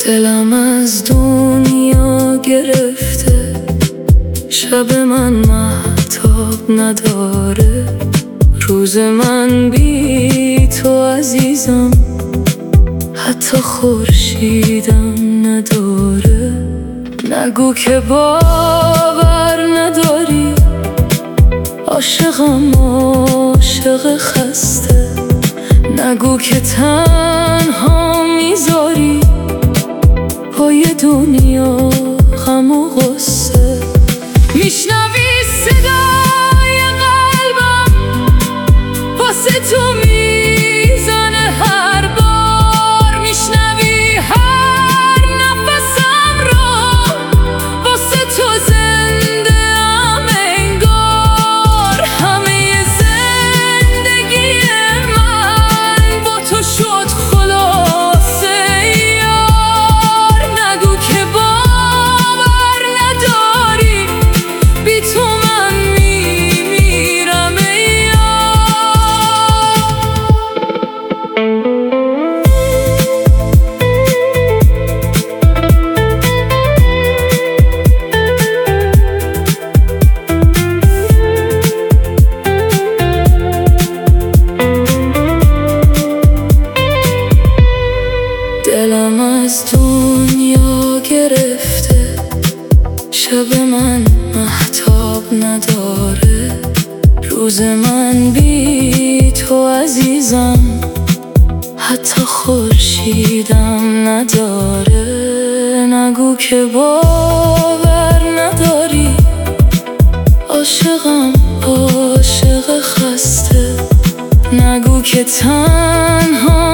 دلم از دنیا گرفته، شب من مهتاب نداره، روز من بی تو عزیزم حتی خورشیدم نداره. نگو که باور نداری، عاشقم عاشق خسته، نگو که تنها میذاری پای دنیا غم و غصه. میشنوی صدای قلبم واسه تو میزنه هر بار، میشنوی هر نفسم رو واسه تو زنده ام انگار. همه زندگی من با تو شد خلاصه یار. نگو که باور نداری، بی تو من میمیرم دلم از دنیا گرفته، شب من مهتاب نداره، روز من بی تو عزیزم حتی خورشیدم نداره. نگو که باور نداری، عاشقم عاشق خسته، نگو که تنها